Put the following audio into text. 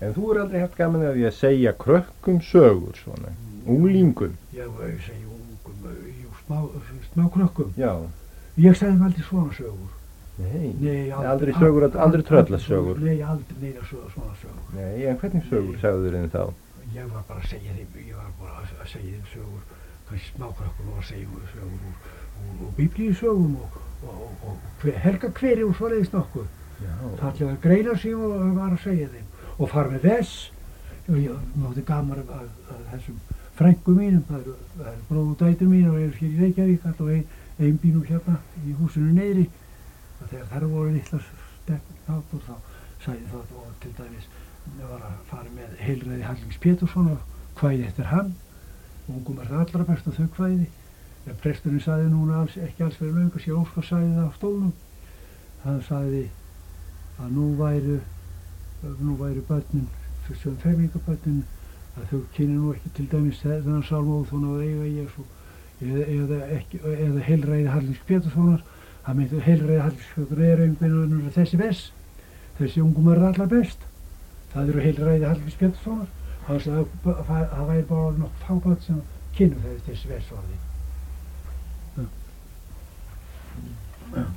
En þú aldrei haft gaman af því að segja krökkum sögur svona, unglingum? Já, ég segi smá krökkum. Já. Ég sagði aldrei svona sögur. Nei, aldrei sögur, aldrei tröllasögur? Nei, aldrei neina svona sögur. Nei, en hvernig sögur sagður þeim þá? Ég var bara að segja þeim sögur, kannski smákrökkum og að segja sögur úr biblíusögum og helga hveri og svoleiðis nokkuð. Fallegar greinar sem ég var að segja þeim. Og fara með þess, og ég mátti gaman að þessum frænkum mínum, það eru bróður og dætur mín og eru hér í Reykjavík, og ein býr nú hérna í húsinu niðri. Og þegar þær voru litlar stelpur þá sagði það, og til dæmis var að fara með Heilræði Hallgríms Péturssonar, kvæði eftir hann, ungum er það allra best og þau kvæði. En presturinn sagði núna ekki alls fyrir löngu, sér Óskar sagði það á stólnum. Hann sagði að nú væru börnin, sem fermingabörnin, að þau kynni nú ekki til dæmis þennan sálmóðun að eiga Jesú eða Heilræði Hallgríms Péturssonar. Það myndi Heilræði Hallgríms Péturssonar er einhvern þessi best, þessi ungum er allar best. Það eru Heilræði Hallgríms Péturssonar. Hann sagði að það væri bara nokkuð fábörn sem kynnu þessi versorði.